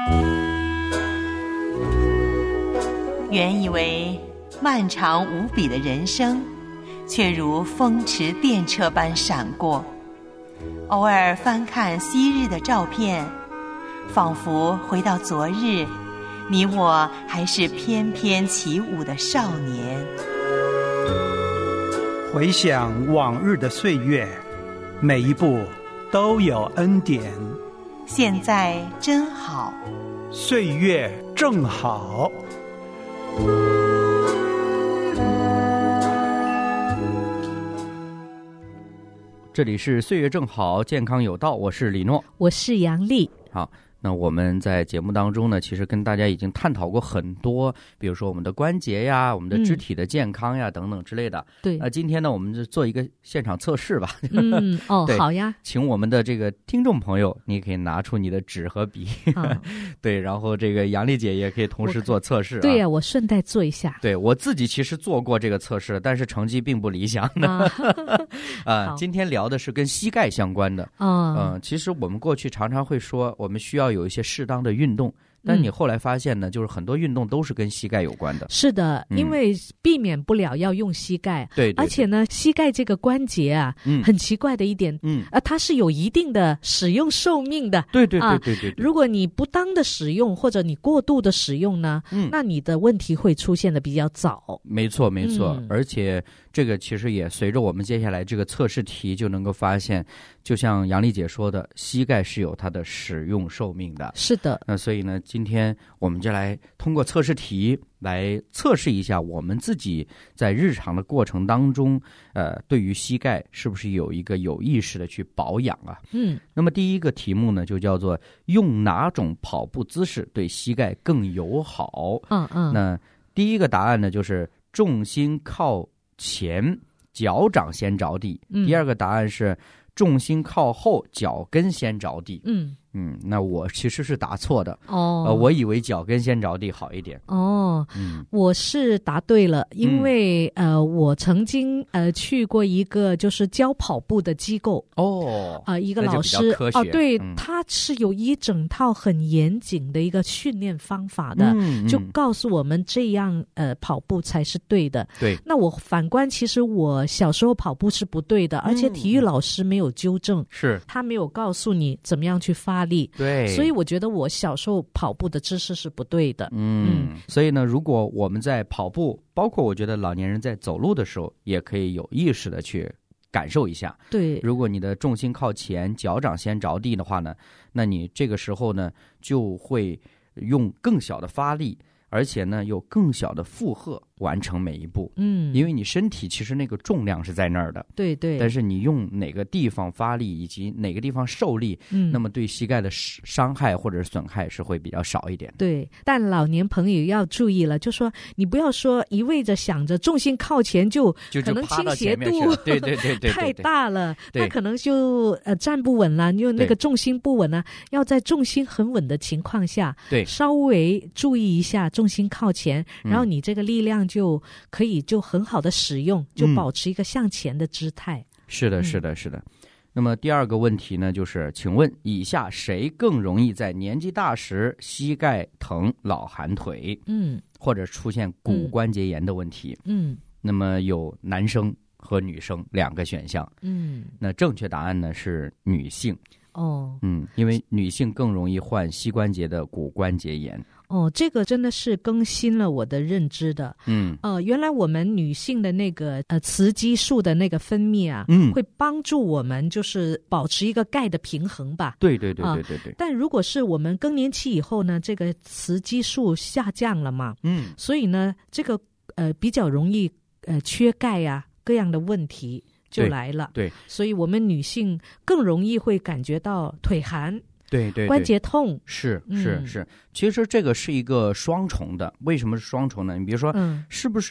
原以为漫长无比的人生，却如风驰电掣般闪过。偶尔翻看昔日的照片，仿佛回到昨日，你我还是翩翩起舞的少年。 回想往日的岁月，每一步都有恩典。 现在真好， 岁月正好。 这里是岁月正好，健康有道，我是李诺， 我是杨丽。 好，那我们在节目当中呢，其实跟大家已经探讨过很多，比如说我们的关节呀，我们的肢体的健康呀，等等之类的。 对， 今天呢，我们就做一个现场测试吧。 好呀。 请我们的这个听众朋友，你可以拿出你的纸和笔，对，然后这个杨丽姐也可以同时做测试。 对呀，我顺带做一下。 对，我自己其实做过这个测试，但是成绩并不理想的。今天聊的是跟膝盖相关的。其实我们过去常常会说，我们需要有一些适当的运动，但你后来发现呢，就是很多运动都是跟膝盖有关的。 是的，因为避免不了要用膝盖。 对， 而且呢，膝盖这个关节啊，很奇怪的一点，它是有一定的使用寿命的。 对。如果你不当的使用，或者你过度的使用呢，那你的问题会出现的比较早。 没错。而且这个其实也随着我们接下来这个测试题就能够发现，就像杨丽姐说的，膝盖是有它的使用寿命的。 是的。 那所以呢，今天我们就来通过测试题来测试一下我们自己在日常的过程当中，对于膝盖是不是有一个有意识的去保养啊？那么第一个题目呢，就叫做用哪种跑步姿势对膝盖更友好？那第一个答案呢，就是重心靠前，脚掌先着地。第二个答案是重心靠后，脚跟先着地。那我其实是答错的。我以为脚跟先着地好一点。 我是答对了，因为我曾经去过一个就是教跑步的机构。一个老师对，他是有一整套很严谨的一个训练方法的，就告诉我们这样跑步才是对的。 对， 那我反观，其实我小时候跑步是不对的，而且体育老师没有纠正， 是他没有告诉你怎么样去发力。 对， 所以我觉得我小时候跑步的姿势是不对的。 所以呢，如果我们在跑步，包括我觉得老年人在走路的时候，也可以有意识的去感受一下。 对， 如果你的重心靠前，脚掌先着地的话呢，那你这个时候呢就会用更小的发力，而且呢有更小的负荷完成每一步。因为你身体其实那个重量是在那儿的。 对。 但是你用哪个地方发力以及哪个地方受力，那么对膝盖的伤害或者是损害是会比较少一点。 对，但老年朋友要注意了，就说你不要说一味着想着重心靠前就可能倾斜度对太大了，那可能就站不稳了，就那个重心不稳了。要在重心很稳的情况下， 对， 稍微注意一下重心靠前，然后你这个力量就可以就很好的使用，就保持一个向前的姿态。 是的。那么第二个问题呢，就是请问以下谁更容易在年纪大时膝盖疼、老寒腿，或者出现骨关节炎的问题？那么有男生和女生两个选项。那正确答案呢是女性。因为女性更容易患膝关节的骨关节炎。 这个真的是更新了我的认知的。原来我们女性的那个雌激素的那个分泌啊，会帮助我们就是保持一个钙的平衡吧。 对。 但如果是我们更年期以后呢，这个雌激素下降了嘛，所以呢，这个比较容易缺钙啊，各样的问题就来了。 对， 所以我们女性更容易会感觉到腿寒。 对， 关节痛。 是。其实这个是一个双重的。为什么是双重呢？你比如说，是不是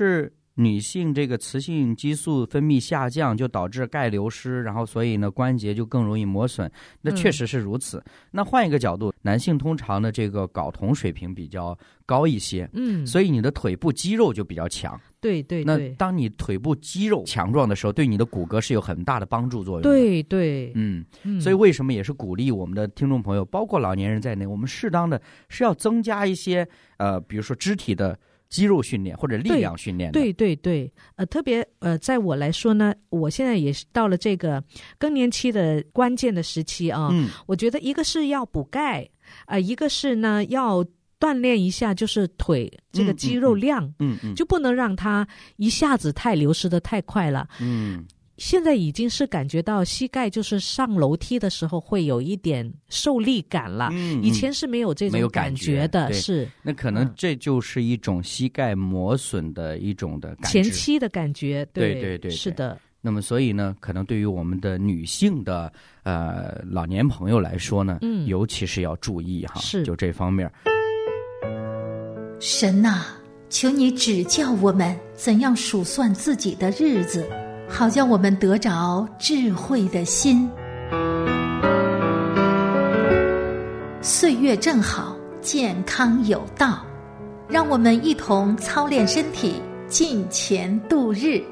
女性这个雌性激素分泌下降，就导致钙流失，然后所以呢关节就更容易磨损，那确实是如此。那换一个角度，男性通常的这个睾酮水平比较高一些，所以你的腿部肌肉就比较强。 对对对。 那当你腿部肌肉强壮的时候，对你的骨骼是有很大的帮助作用的。 对对。 所以为什么也是鼓励我们的听众朋友，包括老年人在内，我们适当的是要增加一些比如说肢体的肌肉训练或者力量训练的。 对对对，特别在我来说呢，我现在也是到了这个更年期的关键的时期啊。我觉得一个是要补钙，一个是呢要锻炼一下就是腿这个肌肉量，就不能让它一下子太流失的太快了。现在已经是感觉到膝盖就是上楼梯的时候会有一点受力感了，以前是没有这种感觉的。是， 那可能这就是一种膝盖磨损的一种的感觉， 前期的感觉。 对对对， 是的。 那么所以呢，可能对于我们的女性的老年朋友来说呢，尤其是要注意哈， 是就这方面。 神啊，求你指教我们怎样数算自己的日子，好叫我们得着智慧的心。岁月正好，健康有道，让我们一同操练身体，尽前度日。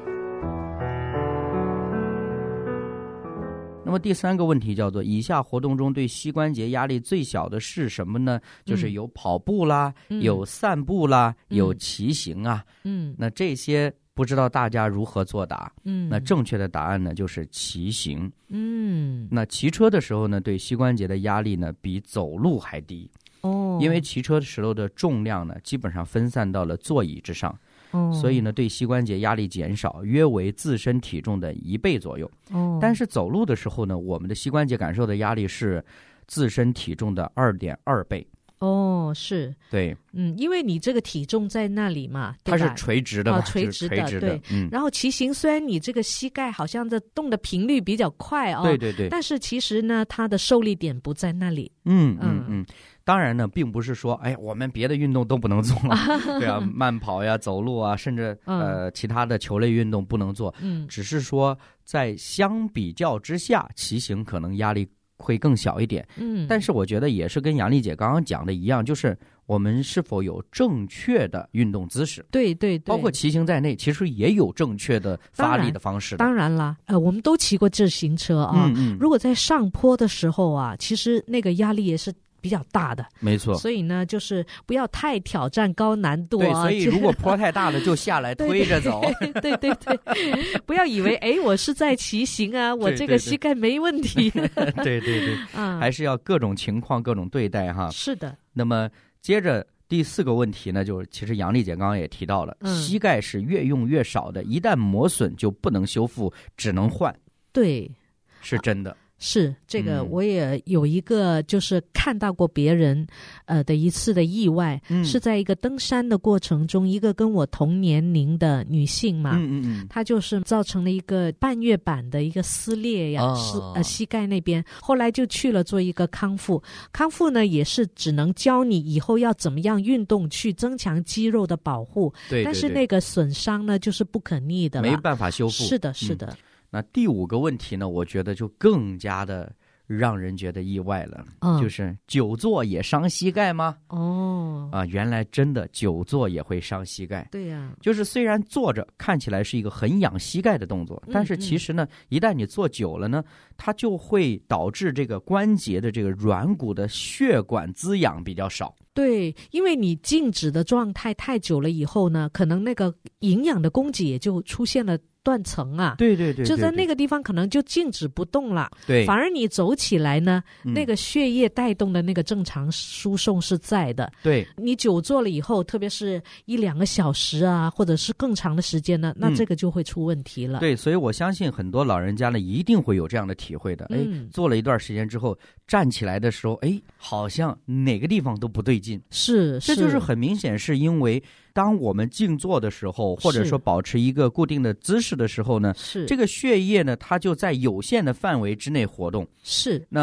那么第三个问题叫做，以下活动中对膝关节压力最小的是什么呢？就是有跑步啦，有散步啦，有骑行啊。那这些不知道大家如何作答？那正确的答案呢就是骑行。那骑车的时候呢，对膝关节的压力呢比走路还低。因为骑车的时候的重量呢基本上分散到了座椅之上。所以呢，对膝关节压力减少，约为自身体重的1倍左右。但是走路的时候呢，我们的膝关节感受的压力是自身体重的2.2倍。 是。 对。 因为你这个体重在那里嘛，对吧？ 它是垂直的嘛， 垂直的，对。然后骑行虽然你这个膝盖好像在动的频率比较快对对对， 但是其实呢，它的受力点不在那里。 当然呢，并不是说我们别的运动都不能做了，对啊，慢跑呀、走路啊，甚至其他的球类运动不能做。只是说在相比较之下，骑行可能压力会更小一点。但是我觉得也是跟杨丽姐刚刚讲的一样，就是我们是否有正确的运动姿势。 对对对， 包括骑行在内，其实也有正确的发力的方式。 当然啦，我们都骑过自行车啊。如果在上坡的时候啊，其实那个压力也是比较大的。 没错。 所以呢，就是不要太挑战高难度啊。 对，所以如果坡太大了，就下来推着走。 对对对，不要以为我是在骑行啊，我这个膝盖没问题。 对对对，还是要各种情况各种对待哈。 是的。 那么接着第4个问题呢，就是其实杨丽姐刚刚也提到了，膝盖是越用越少的，一旦磨损就不能修复，只能换。对，是真的。 是这个，我也有一个就是看到过别人的一次的意外，是在一个登山的过程中，一个跟我同年龄的女性嘛，她就是造成了一个半月板的一个撕裂呀，膝盖那边，后来就去了做一个康复呢，也是只能教你以后要怎么样运动去增强肌肉的保护。 对， 但是那个损伤呢就是不可逆的了， 没办法修复。 是的是的。 那第5个问题呢，我觉得就更加的让人觉得意外了，就是久坐也伤膝盖吗？原来真的久坐也会伤膝盖。 对呀， 就是虽然坐着看起来是一个很养膝盖的动作，但是其实呢，一旦你坐久了呢，它就会导致这个关节的这个软骨的血管滋养比较少。 对，因为你静止的状态太久了以后呢，可能那个营养的供给也就出现了断层啊。 对对 对， 就在那个地方可能就静止不动了。 对， 反而你走起来呢，那个血液带动的那个正常输送是在的。 对， 你久坐了以后，特别是1-2个小时啊，或者是更长的时间呢，那这个就会出问题了。 对，所以我相信很多老人家呢一定会有这样的体会的。坐了一段时间之后，站起来的时候，好像哪个地方都不对劲。 是， 这就是很明显是因为当我们静坐的时候，或者说保持一个固定的姿势的时候呢，这个血液呢它就在有限的范围之内活动。 是， 那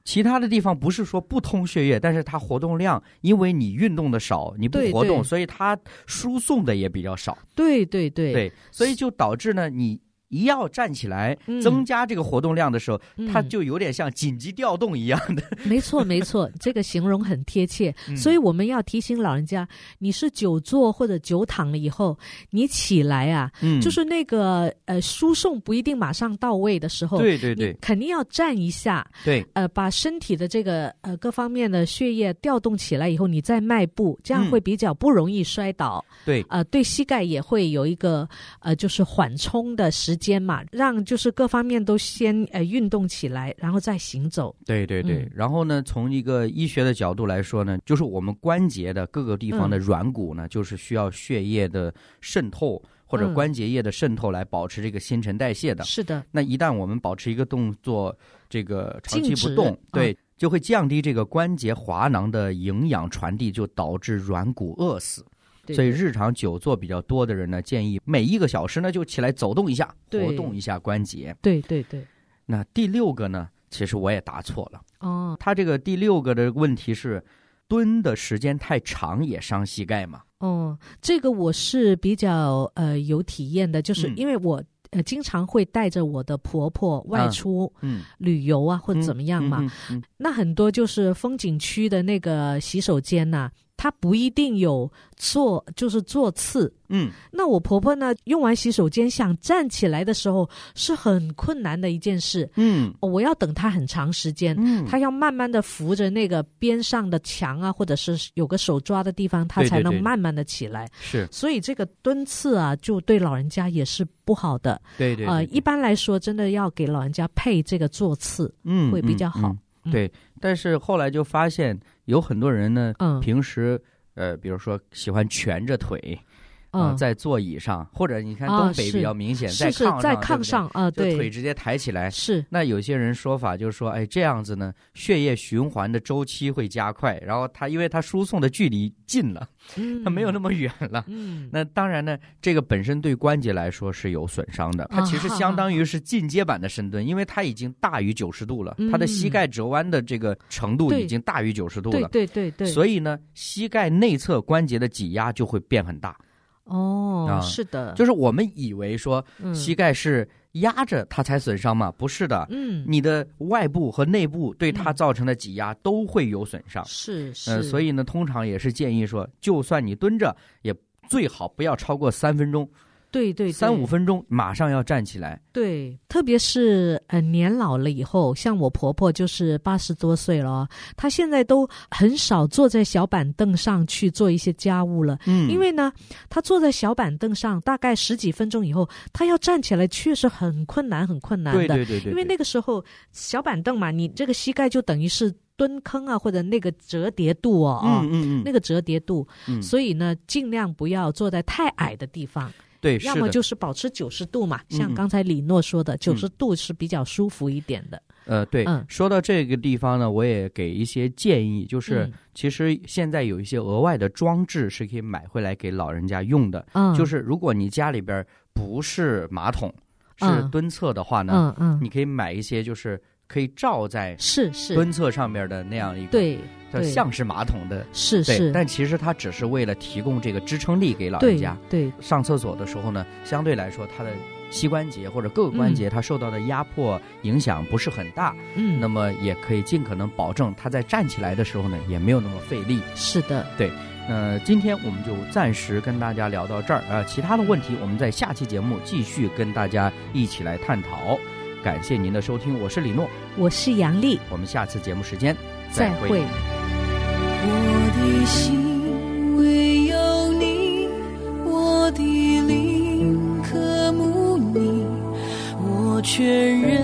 其他的地方不是说不通血液，但是它活动量，因为你运动的少，你不活动，所以它输送的也比较少。 对， 所以就导致呢，你一要站起来增加这个活动量的时候，它就有点像紧急调动一样的。 没错，这个形容很贴切。所以我们要提醒老人家，你是久坐或者久躺了以后，你起来啊，就是那个输送不一定马上到位的时候， 对， 你肯定要站一下， 对， 把身体的这个各方面的血液调动起来以后，你再迈步，这样会比较不容易摔倒。 对， 对膝盖也会有一个就是缓冲的时间嘛，让就是各方面都先运动起来，然后再行走。 对，然后呢，从一个医学的角度来说呢，就是我们关节的各个地方的软骨呢，就是需要血液的渗透或者关节液的渗透来保持这个新陈代谢的。 是的。 那一旦我们保持一个动作这个长期不动，对，就会降低这个关节滑囊的营养传递，就导致软骨饿死。所以日常久坐比较多的人呢，建议每1个小时呢就起来走动一下，活动一下关节。 对。 那第6个呢，其实我也答错了。他这个第6个的问题是，蹲的时间太长也伤膝盖嘛？ 这个我是比较有体验的，就是因为我经常会带着我的婆婆外出旅游啊，或者怎么样嘛。那很多就是风景区的那个洗手间啊，它不一定有就是座次。那我婆婆呢，用完洗手间想站起来的时候是很困难的一件事。我要等她很长时间，她要慢慢的扶着那个边上的墙啊，或者是有个手抓的地方，她才能慢慢的起来。 是， 所以这个蹲次啊，就对老人家也是不好的。 对， 一般来说，真的要给老人家配这个座次，会比较好。 对，但是后来就发现有很多人呢，平时比如说喜欢蜷着腿。在座椅上，或者你看东北比较明显，在炕上对，就腿直接抬起来。 是。 那有些人说法就是说，这样子呢，血液循环的周期会加快，然后因为它输送的距离近了，它没有那么远了。那当然呢，这个本身对关节来说是有损伤的，它其实相当于是进阶版的深蹲，因为它已经大于90度了，它的膝盖折弯的这个程度已经大于90度了。 对。 所以呢，膝盖内侧关节的挤压就会变很大。 是的， 就是我们以为说膝盖是压着它才损伤嘛，不是的。你的外部和内部对它造成的挤压都会有损伤。 是。 所以呢，通常也是建议说，就算你蹲着，也最好不要超过3分钟。 对 ，3-5分钟马上要站起来。 对，特别是年老了以后，像我婆婆就是80多岁了，她现在都很少坐在小板凳上去做一些家务了。因为呢，她坐在小板凳上大概10几分钟以后，她要站起来确实很困难的。 对， 因为那个时候小板凳嘛，你这个膝盖就等于是蹲坑啊，或者那个折叠度那个折叠度。所以呢，尽量不要坐在太矮的地方。 对， 要么就是保持90度嘛，像刚才李诺说的，90度是比较舒服一点的。 对，说到这个地方呢，我也给一些建议，就是其实现在有一些额外的装置是可以买回来给老人家用的。就是如果你家里边不是马桶，是蹲厕的话呢，你可以买一些就是可以罩在蹲厕上面的那样一个， 对， 像是马桶的， 是， 但其实它只是为了提供这个支撑力给老人家。 对， 上厕所的时候呢，相对来说它的膝关节或者各个关节它受到的压迫影响不是很大。那么也可以尽可能保证它在站起来的时候呢，也没有那么费力。 是的， 对。今天我们就暂时跟大家聊到这儿其他的问题我们在下期节目继续跟大家一起来探讨。感谢您的收听，我是李诺， 我是杨丽， 我们下次节目时间再会。 我的心唯有你，我的灵渴慕你，我全人